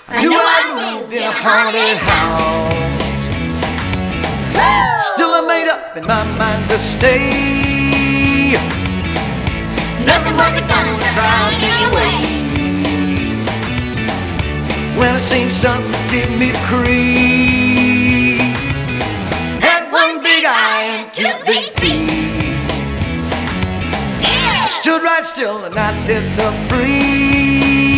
I knew I moved in a haunted house. Still I made up in my mind to stay. Nothing was gonna drown you away. When I seen something give me the creep. Had one big eye and two big feet. Yeah. I stood right still and I did not breathe.